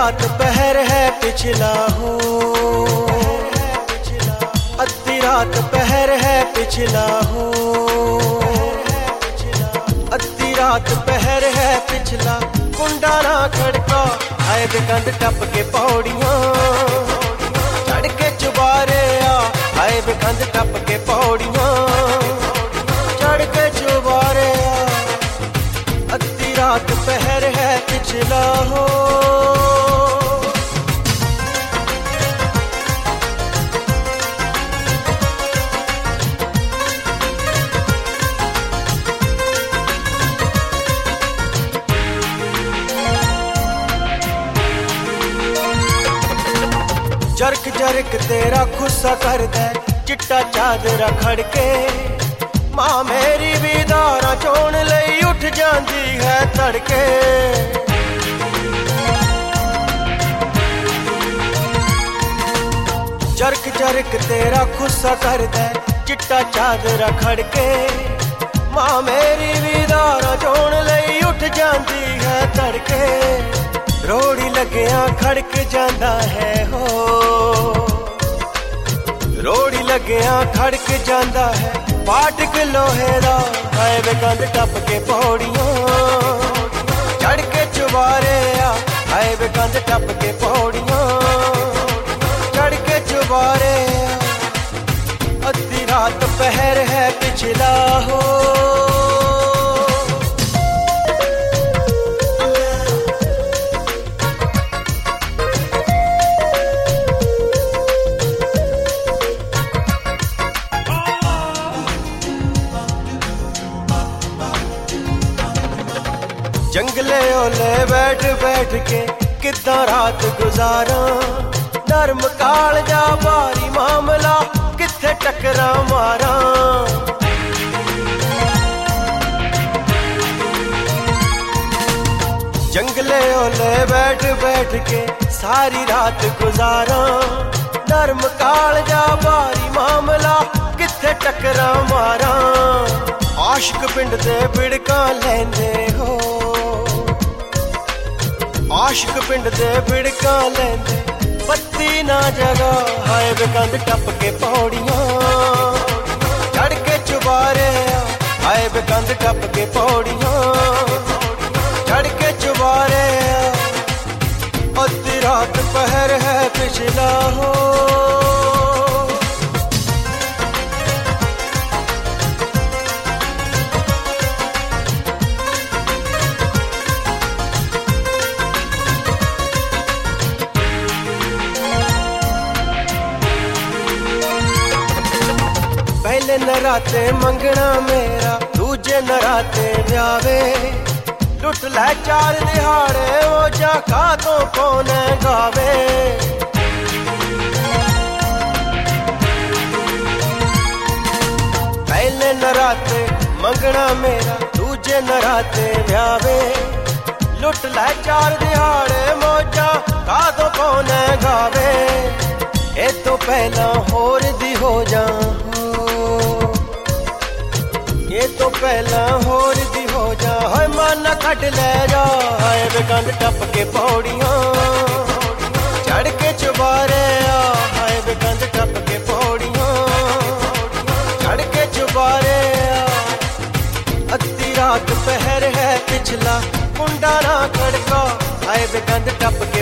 रात पहर है पिछला हो, अद्धी रात पहर है पिछला हो, अद्धी रात पहर है पिछला। कुंडा ना खड़का आए बेकंद टप के पौड़ियां, चढ़ के चुबारे आए बेकंद टप के पौड़ियां, चढ़ के चुबारे अद्धी रात पहर है पिछला हो। जरक जरक तेरा खुस्सा कर दे चिट्टा चादरा खड़के, मां मेरी भी दारा चोण लई उठ जांदी है तड़के। जरक जरक तेरा खुस्सा कर दे चिट्टा चादरा खड़के, मां मेरी भी दारा चोण लई उठ जांदी है तड़के। रोड़ी लगिया खड़क जांदा है हो, रोड़ी लगिया खड़क जांदा है फाटक लोहे दा आए बेकंद टप के पौड़ियां, चढ़ के चुबारे आए बेकंद टप के पौड़ियां, चढ़ के चुबारे अद्धी रात पहर है पिछला हो। जंगले ओले बैठ बैठ के किद्दां रात गुजारा, नरम कालजा भारी मामला किथे टकरा मारा। जंगले ओले बैठ बैठ के सारी रात गुजारा, नरम कालजा भारी मामला किथे टकरा मारा। आशिक पिंड दे बिड़का लैंदे हो, आशिक पिंड दे बिड़का लैंदे पत्ती ना जगा हाय बेकंद टप के पौड़ियां, चढ़ के चुबारे हाय बेकंद टप के पौड़ियां, चढ़ के चुबारे अद्धी रात पहर है पिछला हो। पहले नराते मंगना मेरा, दूजे नराते ब्यावे, लुट लै चार दिहाड़े ओ जा खातों कौन गावे। पहले नराते मंगना मेरा, दूजे नराते ब्यावे, लुट लै चार दिहाड़े मौजा खातों कौन गावे। ए तो पहला होर दी हो जा, ये तो पहला होर दी हो जा, हाय मन कट ले जा हाय बेकंद टप के पौड़ियां, चढ़ के चुबारे हाय बेकंद टप के पौड़ियां, चढ़ के चुबारे अद्धी रात पहर है पिछला। कुंडा ना खड़का हाय बेकंद टप